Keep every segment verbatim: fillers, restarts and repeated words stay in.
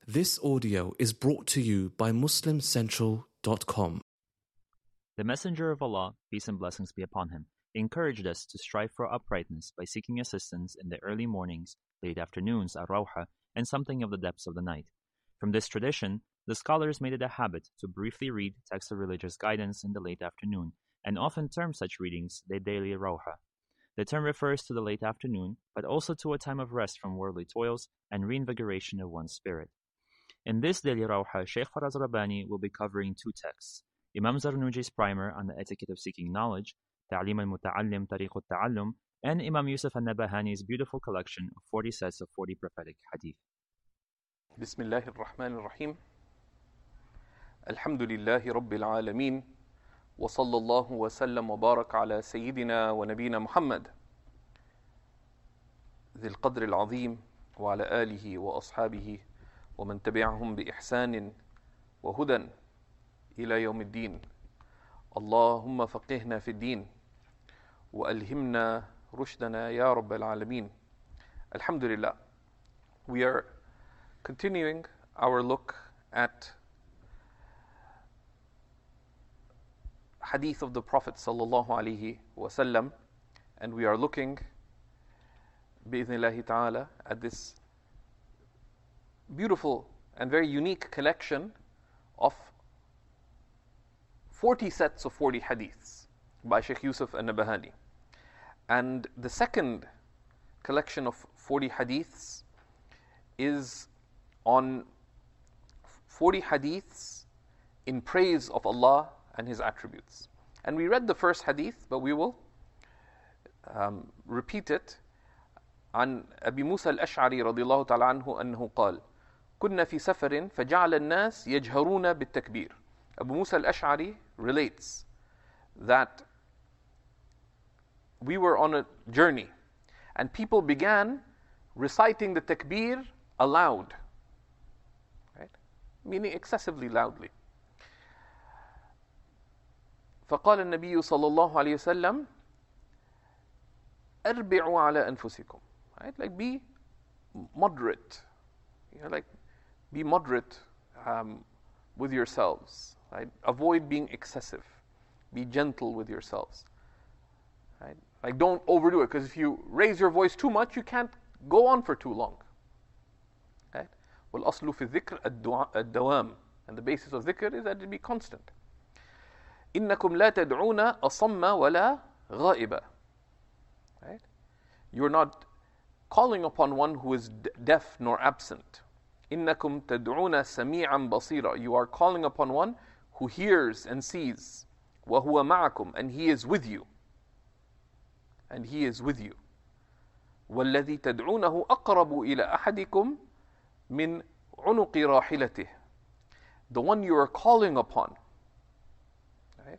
This audio is brought to you by Muslim Central dot com. The Messenger of Allah, peace and blessings be upon him, encouraged us to strive for uprightness by seeking assistance in the early mornings, late afternoons, ar-rawha, and something of the depths of the night. From this tradition, the scholars made it a habit to briefly read texts of religious guidance in the late afternoon, and often term such readings the daily rawha. The term refers to the late afternoon, but also to a time of rest from worldly toils and reinvigoration of one's spirit. In this daily rawha, Shaykh Faraz Rabbani will be covering two texts: Imam Zarnuji's primer on the etiquette of seeking knowledge, Ta'lim al-Muta'allim Tariq al-Ta'allum, and Imam Yusuf al-Nabahani's beautiful collection of forty sets of forty prophetic hadith. Bismillahir Rahmanir Rahim. Alhamdulillahi Rabbil Alameen. Wa sallallahu wa sallam wa barak ala Sayyidina wa Nabina Muhammad. Dhil Qadr al-Azim wa ala alihi wa ashabihi wa man tabi'ahum bi ihsanin wa hudan ila yawm ad-din. Allahumma faqihna fi ad-din wa alhimna rushdana ya Rabbil Alameen. Alhamdulillah. We are continuing our look at hadith of the Prophet sallallahu alaihi wasallam, and we are looking bi'idhnillahi ta'ala at this beautiful and very unique collection of forty sets of forty hadiths by Shaykh Yusuf al-Nabahani. And the second collection of forty hadiths is on forty hadiths in praise of Allah and His attributes. And we read the first hadith, but we will um, repeat it. عن أبي موسى الأشعري رضي الله تعالى عنه أنه قال كنا في سفر فجعل الناس يجهرون بالتكبير. Abu Musa al-Ash'ari relates that we were on a journey and people began reciting the takbir aloud, right? Meaning excessively loudly. فقال النبي صلى الله عليه وسلم أربعوا على أنفسكم, right? Like be moderate, you know, like be moderate um, with yourselves, right? Avoid being excessive. Be gentle with yourselves, right? Like don't overdo it, because if you raise your voice too much, you can't go on for too long, right? والأصل في الذكر الدوام, and the basis of dhikr is that it be constant. إنكم لا تدعون أصم ولا غائبا, right? You're not calling upon one who is deaf nor absent. إنكم تدعون سميعا بصيرا. You are calling upon one who hears and sees. وهو معكم, and he is with you. And he is with you. والذي تدعونه أقرب إلى أحدكم من عنق راحلته. The one you are calling upon, right,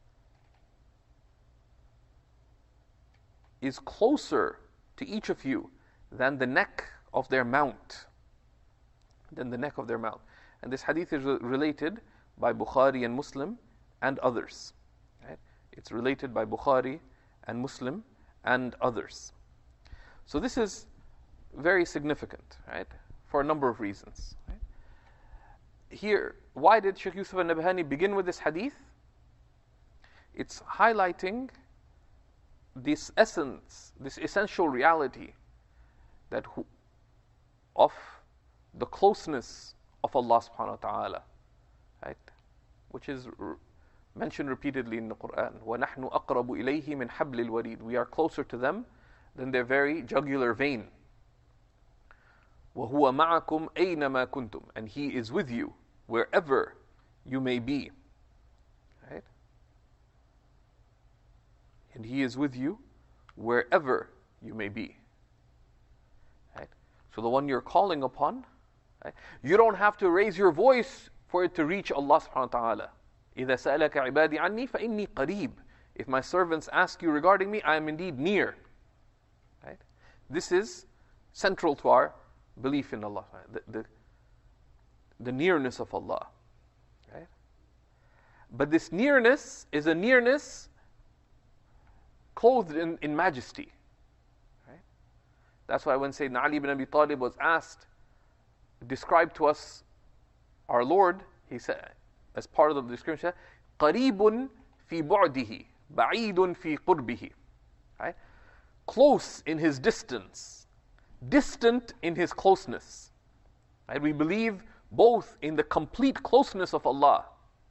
is closer to each of you than the neck of their mount. Than the neck of their mount. And this hadith is re- related by Bukhari and Muslim and others. Right? It's related by Bukhari and Muslim and others. So this is very significant, right, for a number of reasons. Right? Here, why did Shaykh Yusuf al-Nabahani begin with this hadith? It's highlighting this essence, this essential reality that who, of the closeness of Allah subhanahu wa ta'ala, right, which is r- mentioned repeatedly in the Quran. وَنَحْنُ أَقْرَبُ إِلَيْهِ مِنْ حَبْلِ الْوَرِيدِ. We are closer to them than their very jugular vein. وَهُوَ مَعَكُمْ أَيْنَمَا كُنْتُمْ. And He is with you wherever you may be. Right? And He is with you wherever you may be. Right? So the one you're calling upon, right, you don't have to raise your voice for it to reach Allah subhanahu wa ta'ala. إِذَا سَأَلَكَ عِبَادِي عَنِّي فَإِنِّي قَرِيبٌ. If my servants ask you regarding me, I am indeed near. Right? This is central to our belief in Allah, the, the, the nearness of Allah. Right? But this nearness is a nearness clothed in, in majesty. Right? That's why when Sayyidina Ali ibn Abi Talib was asked, described to us our Lord, he said, as part of the description, قَرِيبٌ فِي بُعْدِهِ بَعِيدٌ فِي قُرْبِهِ. Right? Close in his distance, distant in his closeness. Right? We believe both in the complete closeness of Allah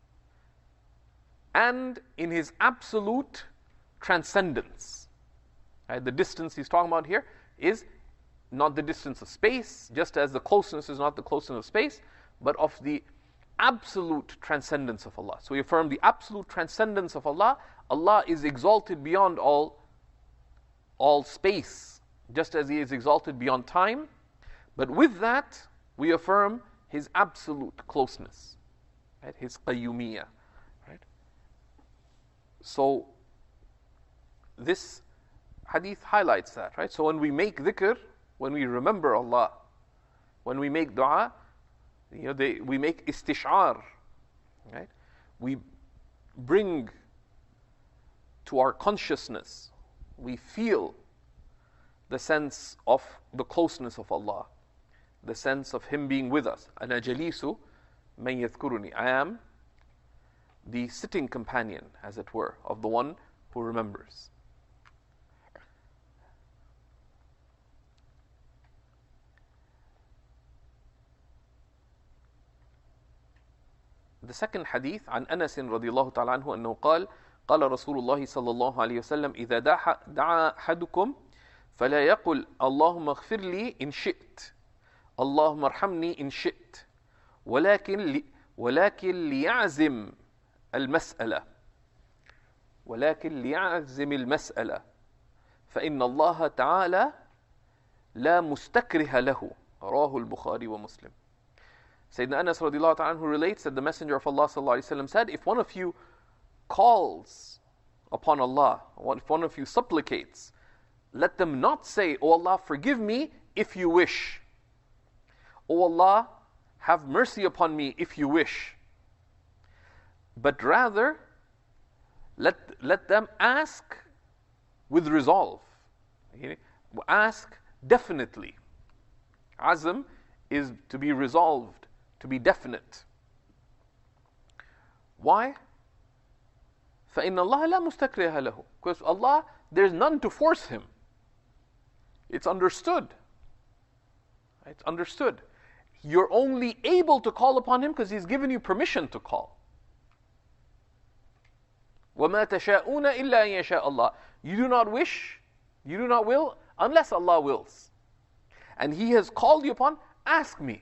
and in his absolute transcendence. Right? The distance he's talking about here is not the distance of space, just as the closeness is not the closeness of space, but of the absolute transcendence of Allah. So we affirm the absolute transcendence of Allah. Allah is exalted beyond all, all space, just as he is exalted beyond time. But with that, we affirm his absolute closeness, right? His qayyumiyah. Right? So this hadith highlights that, right? So when we make dhikr, when we remember Allah, when we make dua, you know, they, we make istish'ar, right? We bring to our consciousness, we feel the sense of the closeness of Allah, the sense of Him being with us. Ana jalisu man yadhkuruni. I am the sitting companion, as it were, of the one who remembers. The second hadith عن أنس رضي الله تعالى عنه أنه قال قال رسول الله صلى الله عليه وسلم إذا دعا أحدكم فلا يقل اللهم اغفر لي إن شئت اللهم ارحمني إن شئت ولكن لي ولكن ليعزم المسألة ولكن ليعزم المسألة فإن الله تعالى لا مستكره له رواه البخاري ومسلم. Sayyidina Anas radiallahu ta'ala anhu relates that the Messenger of Allah sallallahu alaihi wasallam said, if one of you calls upon Allah, if one of you supplicates, let them not say, O Allah, forgive me if you wish. O Allah, have mercy upon me if you wish. But rather, let, let them ask with resolve. Ask definitely. Azm is to be resolved, to be definite. Why? فَإِنَّ اللَّهَ لَا مُسْتَكْرِهَ لَهُ. Because Allah, there's none to force Him. It's understood. It's understood. You're only able to call upon Him because He's given you permission to call. وَمَا تَشَاءُونَ إِلَّا أَن يَشَاءَ اللَّهُ. You do not wish, you do not will, unless Allah wills. And He has called you upon, ask me.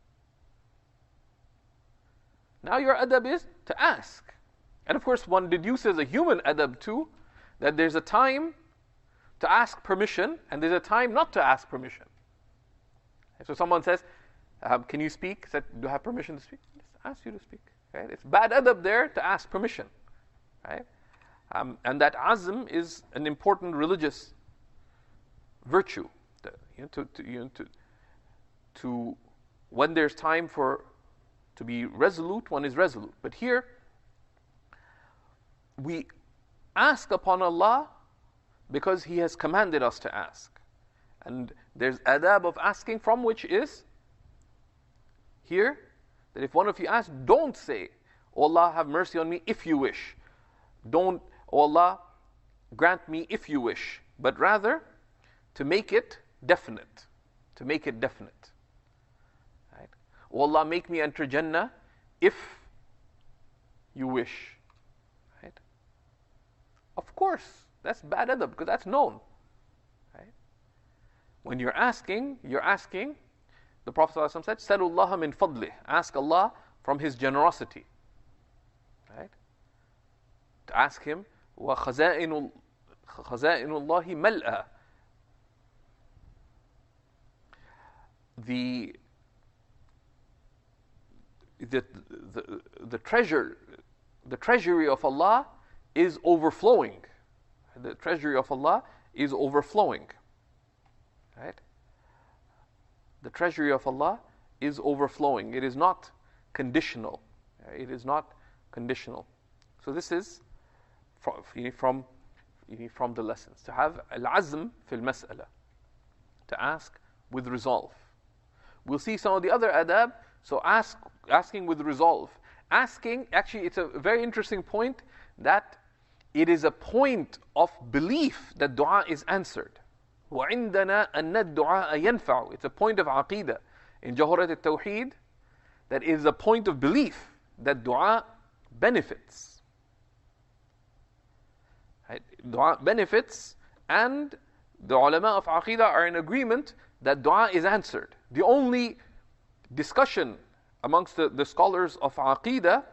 Now your adab is to ask. And of course one deduces a human adab too, that there's a time to ask permission and there's a time not to ask permission. So someone says, um, can you speak? Said, do I have permission to speak? Yes, ask you to speak. Right? It's bad adab there to ask permission. Right? Um, and that azm is an important religious virtue. To, you know, to, to, you know, to, to when there's time for to be resolute, one is resolute. But here, we ask upon Allah because He has commanded us to ask. And there's adab of asking, from which is here, that if one of you asks, don't say, O Allah, have mercy on me if you wish. Don't, O Allah, grant me if you wish. But rather, to make it definite. To make it definite. Right? O Allah, make me enter Jannah if you wish. Right? Of course, that's bad adab because that's known. Right? When you're asking, you're asking, the Prophet ﷺ said, Salullah min fadlih. Ask Allah from His generosity. Right? To ask Him, wa khaza'inu Allahi mal'a. The, the, the, the treasure, the treasury of Allah is overflowing. The treasury of Allah is overflowing. Right? The treasury of Allah is overflowing. It is not conditional. It is not conditional. So this is from, from, from the lessons. To have al-azm fil mas'ala. To ask with resolve. We'll see some of the other adab. So ask, asking with resolve. Asking, actually, it's a very interesting point that it is a point of belief that dua is answered. وَعِنْدَنَا أَنَّ الدُّعَاءَ يَنْفَعُ. It's a point of aqidah in Jawharat al-Tawheed that is a point of belief that dua benefits. Right? Dua benefits, and the ulama of aqidah are in agreement that dua is answered. The only discussion amongst the, the scholars of aqidah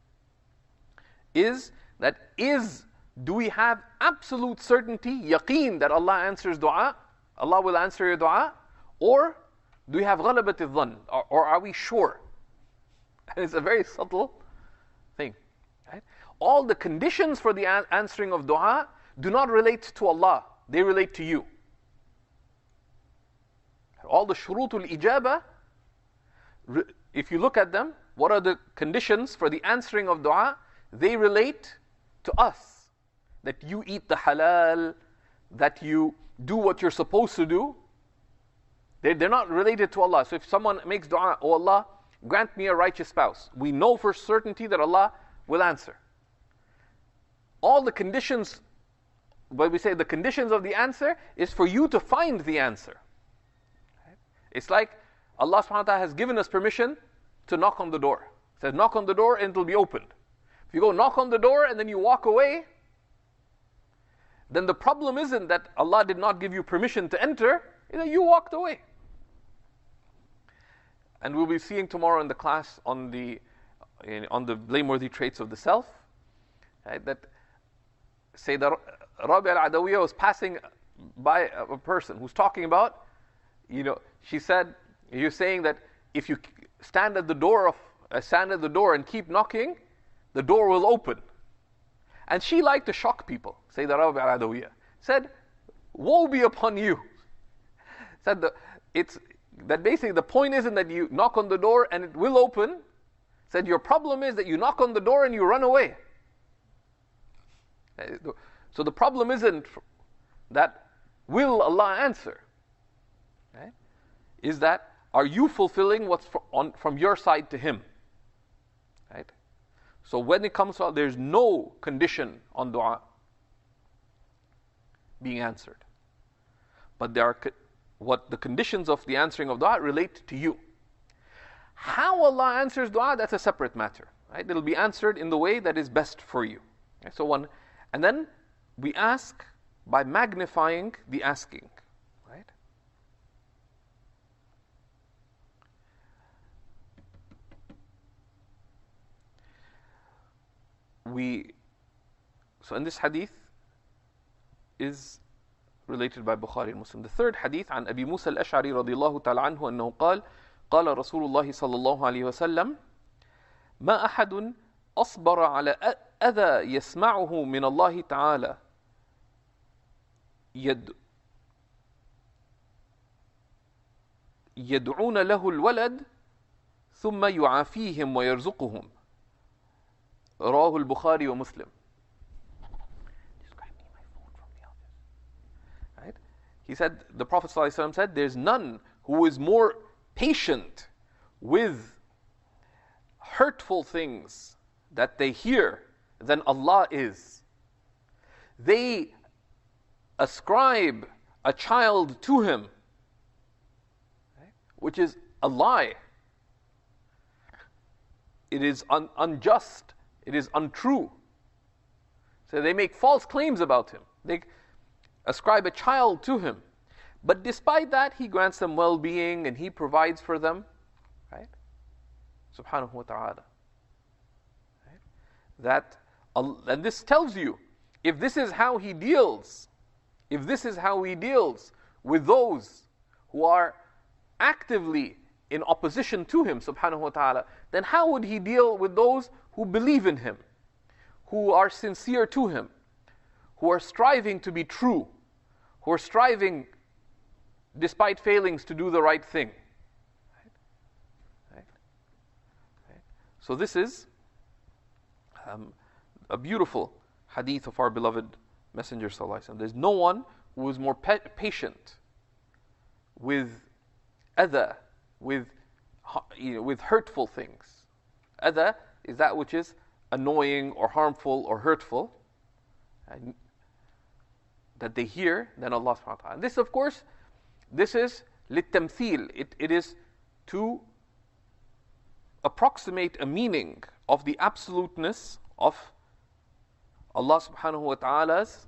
is that is do we have absolute certainty, yaqeen, that Allah answers dua, Allah will answer your dua, or do we have ghalabat al-dhann, or, or are we sure? And it's a very subtle thing. Right? All the conditions for the an- answering of dua do not relate to Allah, they relate to you. All the shurutul ijaba, if you look at them, what are the conditions for the answering of dua? They relate to us. That you eat the halal, that you do what you're supposed to do. They're, they're not related to Allah. So if someone makes dua, oh Allah, grant me a righteous spouse, we know for certainty that Allah will answer. All the conditions, when we say the conditions of the answer, is for you to find the answer. It's like Allah subhanahu wa ta'ala has given us permission to knock on the door. It says knock on the door and it'll be opened. If you go knock on the door and then you walk away, then the problem isn't that Allah did not give you permission to enter, it's that you walked away. And we'll be seeing tomorrow in the class on the on the blameworthy traits of the self, right, that Sayyidah Rabi al-Adawiyya was passing by a person who's talking about, you know, she said, you're saying that if you stand at the door of uh, stand at the door and keep knocking, the door will open. And she liked to shock people. Sayyidah Rabi al-Adawiyya said, woe be upon you. Said the, it's that basically the point isn't that you knock on the door and it will open. Said your problem is that you knock on the door and you run away. So the problem isn't that will Allah answer. Right? Is that are you fulfilling what's from, on, from your side to Him? Right? So when it comes to, there's no condition on dua being answered. But there are what the conditions of the answering of dua relate to you. How Allah answers dua, that's a separate matter. Right? It'll be answered in the way that is best for you. Okay? So one, and then we ask by magnifying the asking. Right? We, so in this hadith is related by Bukhari and Muslim. The third hadith عن أبي موسى الأشعري رضي الله تعالى عنه أنه قال قال رسول الله صلى الله عليه وسلم ما أحد أصبر على أذى يسمعه من الله تعالى يد يدعون له الولد ثم يعافيهم ويرزقهم رواه البخاري ومسلم. Right? He said, the Prophet ﷺ said, there's none who is more patient with hurtful things that they hear than Allah is. They ascribe a child to Him, which is a lie. It is un- unjust. It is untrue. So they make false claims about Him. They ascribe a child to Him. But despite that, He grants them well-being and He provides for them. Right? Subhanahu wa ta'ala. Right? That, and this tells you, if this is how He deals, if this is how He deals with those who are actively in opposition to Him, subhanahu wa ta'ala, then how would He deal with those who believe in Him, who are sincere to Him, who are striving to be true, who are striving, despite failings, to do the right thing? Right? Right? Right? So this is um, a beautiful hadith of our beloved Messenger sallallahu alaihi wasallam. There's no one who is more pa- patient with adha, with, you know, with hurtful things. Adha is that which is annoying or harmful or hurtful, and that they hear, then Allah subhanahu wa ta'ala. This, of course, this is للتمثيل. It, it is to approximate a meaning of the absoluteness of Allah subhanahu wa ta'ala's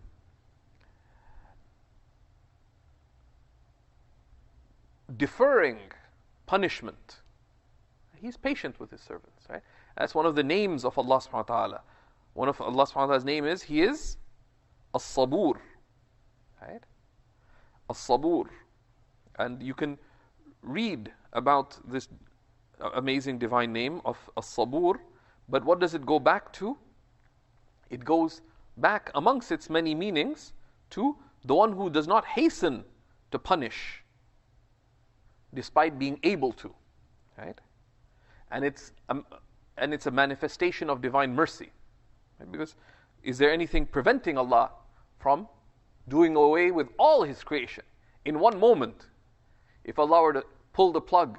deferring punishment. He's patient with his servants, right? That's one of the names of Allah subhanahu wa ta'ala. One of Allah subhanahu wa ta'ala's name is, He is As-Sabur, right? As-Sabur. And you can read about this amazing divine name of As-Sabur, but what does it go back to? It goes back, amongst its many meanings, to the one who does not hasten to punish despite being able to, right? And it's um, and it's a manifestation of divine mercy, right? Because is there anything preventing Allah from doing away with all His creation in one moment? If Allah were to pull the plug,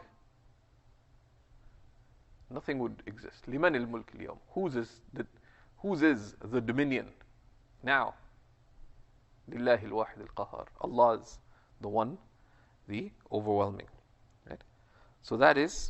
nothing would exist. لِمَنِ الْمُلْكِ الْيَوْمِ Whose is the, whose is the dominion now? لِلَّهِ الْوَاحِدِ الْقَهَارِ Allah is the one, the overwhelming. Right? So that is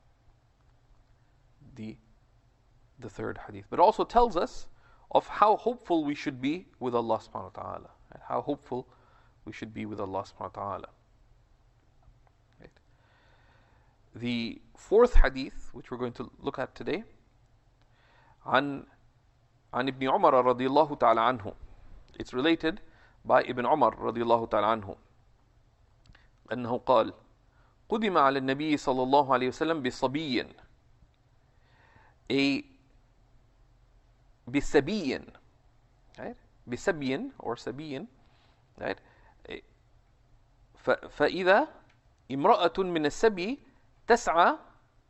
the, the third hadith. But also tells us of how hopeful we should be with Allah subhanahu wa ta'ala. Right? How hopeful we should be with Allah subhanahu wa ta'ala. Right? The fourth hadith, which we're going to look at today, عن عن ابن عمر رضي الله تعالى عنه. It's related by Ibn Umar رضي الله تعالى عنه أنه قال قدم على النبي صلى الله عليه وسلم بصبي a بسبي, right? بسبي or سبي, right? فإذا امرأة من السبي تسعى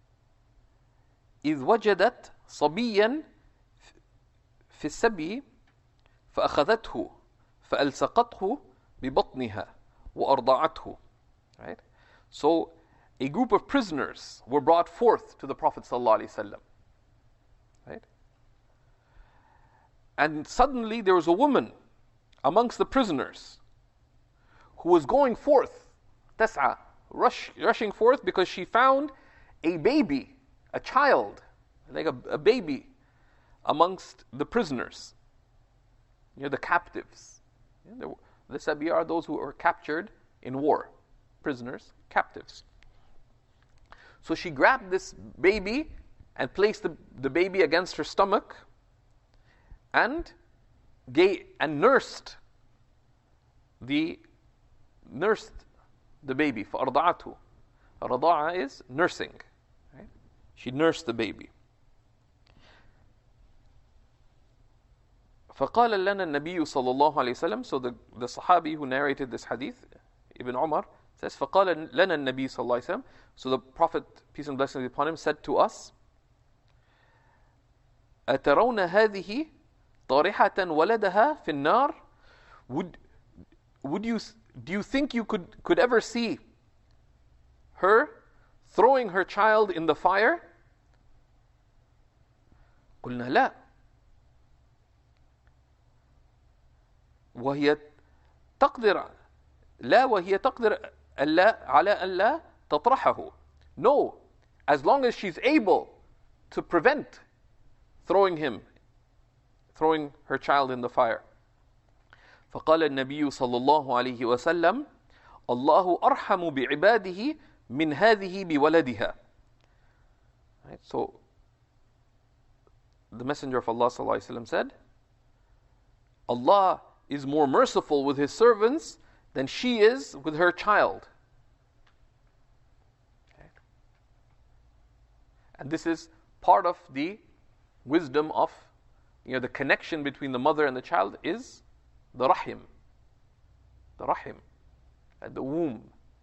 إذ وجدت صبيا في السبي فأخذته فألصقته ببطنها وأرضعته. Right? So a group of prisoners were brought forth to the Prophet ﷺ. Right? And suddenly there was a woman amongst the prisoners who was going forth, tas'a, rush, rushing forth because she found a baby, a child, like a, a baby amongst the prisoners, you know, the captives. You know, the, the sabi are those who were captured in war, prisoners, captives. So she grabbed this baby and placed the, the baby against her stomach and gave, and nursed the nursed the baby. فأرضعته. رضاعة is nursing. Right? She nursed the baby. فقال لنا النبي صلى الله عليه وسلم. So the, the Sahabi who narrated this hadith, Ibn Umar, says فقال لنا النبي صلى الله عليه وسلم. So the Prophet, peace and blessings be upon him, said to us, أترون هذه طارحة ولدها في النار? Would would you do you think you could could ever see her throwing her child in the fire? قلنا لا. وهي تقدر لا وهي تقدر ألا على ألا تطرحه. No, as long as she's able to prevent throwing him, throwing her child in the fire. فقال النبي صلى الله عليه وسلم الله أرحم بعباده من هذه بولدها. Right? So the Messenger of Allah صلى الله عليه وسلم said, Allah is more merciful with His servants than she is with her child. Okay. And this is part of the wisdom of, you know, the connection between the mother and the child is the rahim. The rahim, at the womb.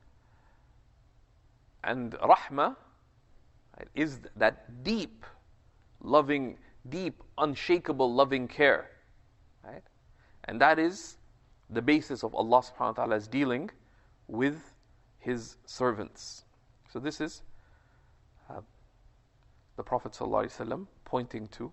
And rahmah, right, is that deep, loving, deep, unshakable loving care. Right? And that is the basis of Allah subhanahu wa ta'ala's dealing with His servants. So this is uh, the Prophet ﷺ pointing to.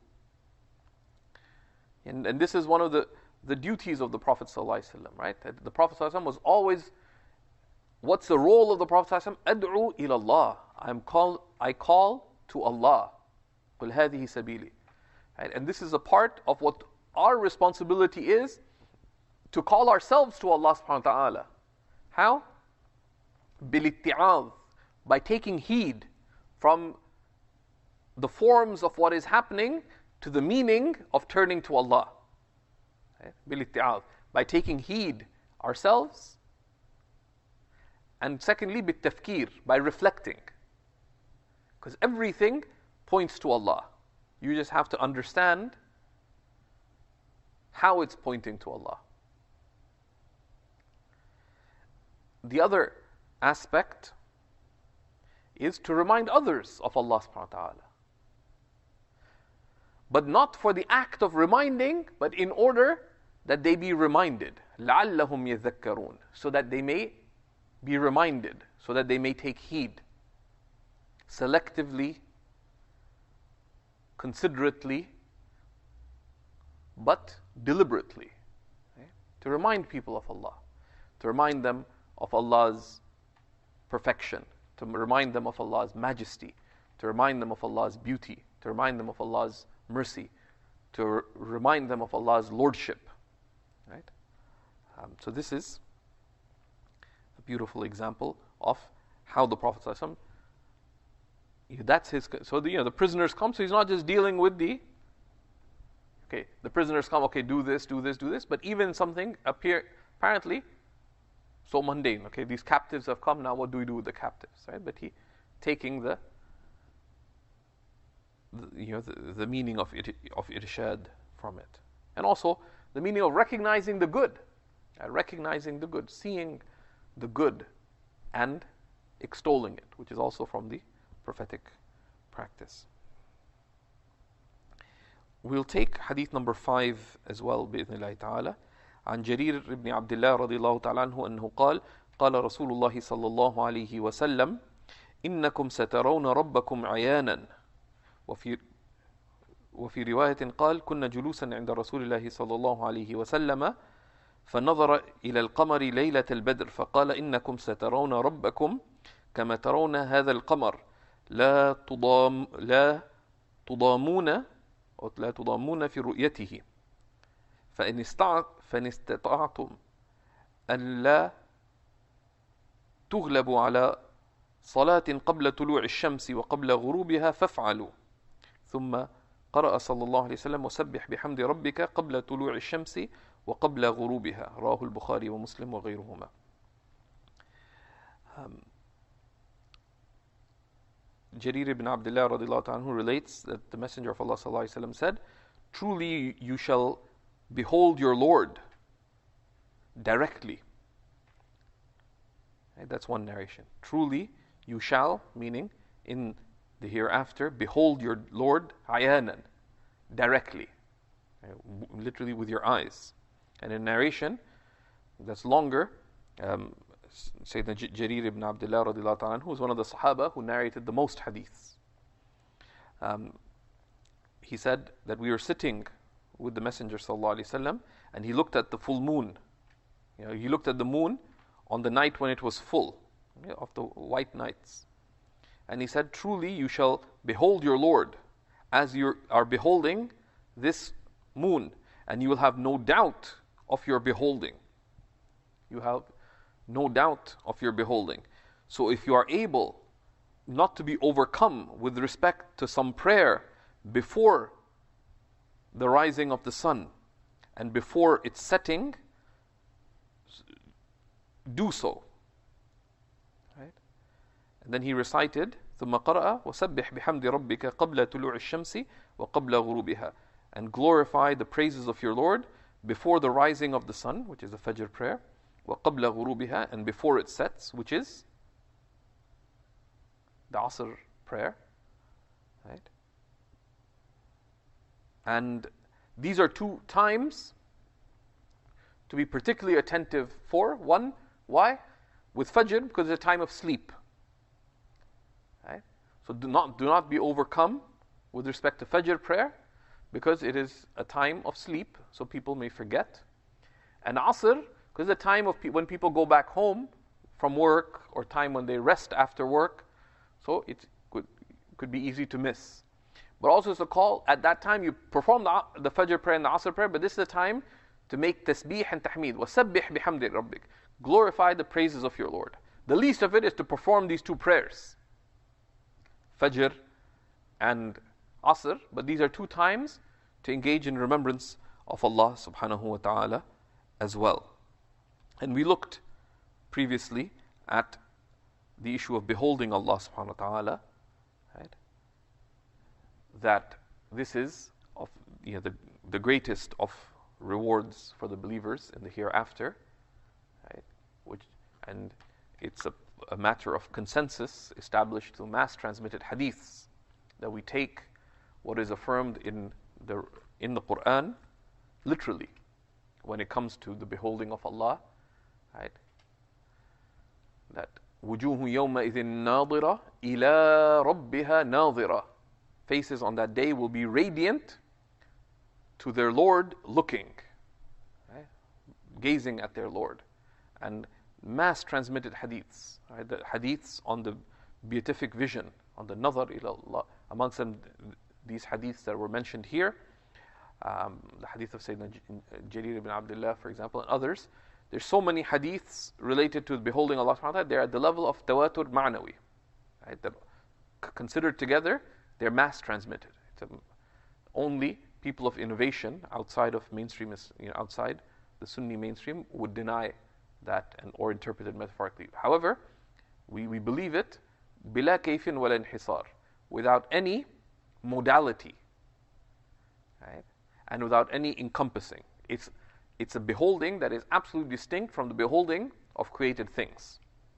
And, and this is one of the, the duties of the Prophet ﷺ, right? The Prophet ﷺ was always, what's the role of the Prophet ﷺ? Ad'u ila Allah. I'm call, I call to Allah. قُلْ هَذِهِ سَبِيلِي. Right? And this is a part of what our responsibility is, to call ourselves to Allah subhanahu wa ta'ala. How? بِالِاتِّعَاذ. By taking heed from the forms of what is happening to the meaning of turning to Allah. Right? By taking heed ourselves. And secondly, بالتفكير, by reflecting. Because everything points to Allah. You just have to understand how it's pointing to Allah. The other aspect is to remind others of Allah subhanahu wa ta'ala. But not for the act of reminding, but in order that they be reminded. لَعَلَّهُمْ يَذَكَّرُونَ. So that they may be reminded, so that they may take heed. Selectively, considerately, but deliberately. Okay? To remind people of Allah. To remind them of Allah's perfection. To remind them of Allah's majesty. To remind them of Allah's beauty. To remind them of Allah's mercy. To r- remind them of Allah's lordship. Right? Um, so this is a beautiful example of how the Prophet ﷺ, that's his, so the, you know, the prisoners come, so he's not just dealing with the, okay, the prisoners come, okay, do this, do this, do this, but even something appear, apparently, so mundane, okay, these captives have come, now what do we do with the captives, right? But he, taking the, the you know, the, the meaning of, it, of irshad from it. And also, the meaning of recognizing the good, uh, recognizing the good, seeing the good, and extolling it, which is also from the prophetic practice. We'll take hadith number five as well, بإذن الله تعالى. عن جرير بن عبد الله رضي الله تعالى عنه أنه قال قال رسول الله صلى الله عليه وسلم إنكم سترون ربكم عيانا وفي وفي رواية قال كنا جلوسا عند رسول الله صلى الله عليه وسلم فنظر إلى القمر ليلة البدر فقال إنكم سترون ربكم كما ترون هذا القمر لا تضام لا تضامون أو لا تضامون في رؤيته فإن استطعت فإن استطعتم أن لا تغلبوا على صلاة قبل طلوع الشمس وقبل غروبها فافعلوا ثم قرأ صلى الله عليه وسلم وسبح بحمد ربك قبل طلوع الشمس وقبل غروبها رواه البخاري ومسلم وغيرهما. um, Jarir ibn Abdullah radiallahu anhu relates that the Messenger of Allah sallallahu alaihi wasallam said, truly you shall behold your Lord directly. Right? That's one narration. Truly you shall, meaning in the hereafter, behold your Lord ayanan, directly, right? Literally with your eyes. And in narration that's longer, um, Sayyidina Jarir ibn Abdullah radiallahu anhu, who is one of the Sahaba who narrated the most hadiths. Um, he said that we were sitting with the Messenger sallallahu alaihi wasallam, and he looked at the full moon. You know, he looked at the moon on the night when it was full, okay, of the white nights. And he said, truly you shall behold your Lord as you are beholding this moon, and you will have no doubt of your beholding. You have no doubt of your beholding. So if you are able not to be overcome with respect to some prayer before the rising of the sun and before its setting, do so. Right? And then he recited ثم قرأ وسبح بحمد ربك قبل طلوع الشمس وقبل غروبها, and glorify the praises of your Lord before the rising of the sun, which is the Fajr prayer, وقبل غروبها, and before it sets, which is the Asr prayer. Right? And these are two times to be particularly attentive for. One, why? With Fajr, because it's a time of sleep. So do not, do not be overcome with respect to Fajr prayer, because it is a time of sleep, so people may forget. And Asr, because the time of pe- when people go back home from work, or time when they rest after work, so it could, could be easy to miss. But also it's a call, at that time you perform the, the Fajr prayer and the Asr prayer, but this is the time to make tasbih and tahmeed. وَسَبِّحْ بِحَمْدِ رَبِّكَ. Glorify the praises of your Lord. The least of it is to perform these two prayers, Fajr and Asr, but these are two times to engage in remembrance of Allah subhanahu wa ta'ala as well. And we looked previously at the issue of beholding Allah subhanahu wa ta'ala, right? That this is of you know, the, the greatest of rewards for the believers in the hereafter, right? Which, and it's a, a matter of consensus established through mass transmitted hadiths, that we take what is affirmed in the in the Quran literally when it comes to the beholding of Allah, right? That وُجُوهُ يَوْمَئِذٍ نَاظِرَةٌ إِلَىٰ رَبِّهَا نَاظِرَةٌ. Faces on that day will be radiant to their Lord looking, right? Gazing at their Lord. And mass transmitted hadiths, right? The hadiths on the beatific vision, on the nazar ila Allah. Amongst them, these hadiths that were mentioned here, um, the hadith of Sayyidina Jarir ibn Abdullah, for example, and others. There's so many hadiths related to beholding Allah subhanahu wa ta'ala. They're at the level of tawatur ma'nawi, right? That considered together, they're mass transmitted. It's a, only people of innovation outside of mainstream, you know, outside the Sunni mainstream would deny that and or interpret it metaphorically. However, we, we believe it bila kayfin wala inhisar, without any modality, right? And without any encompassing. It's it's a beholding that is absolutely distinct from the beholding of created things.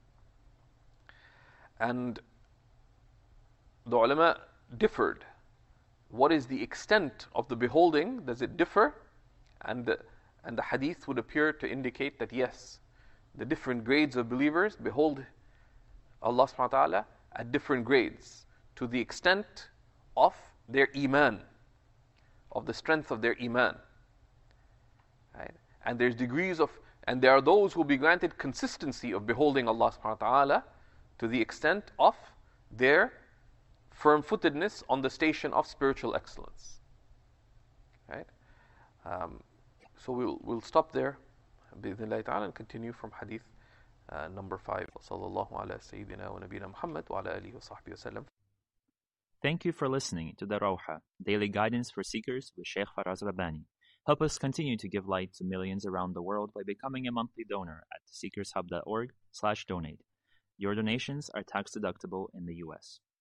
And the ulama differed. What is the extent of the beholding? Does it differ? And the, and the hadith would appear to indicate that yes, the different grades of believers behold Allah subhanahu wa ta'ala at different grades, to the extent of their iman, of the strength of their iman. Right? And there's degrees of, and there are those who will be granted consistency of beholding Allah subhanahu wa ta'ala to the extent of their firm-footedness on the station of spiritual excellence. Right? Um, so we'll we'll stop there, bi'idhnillahi ta'ala, and continue from hadith uh, number five. Sallallahu ala sayyidina wa nabina Muhammad wa ala alihi wa sahbihi wa sallam. Thank you for listening to the Rawha, daily guidance for seekers with Sheikh Faraz Rabbani. Help us continue to give light to millions around the world by becoming a monthly donor at seekershub dot org slash donate. Your donations are tax deductible in the U S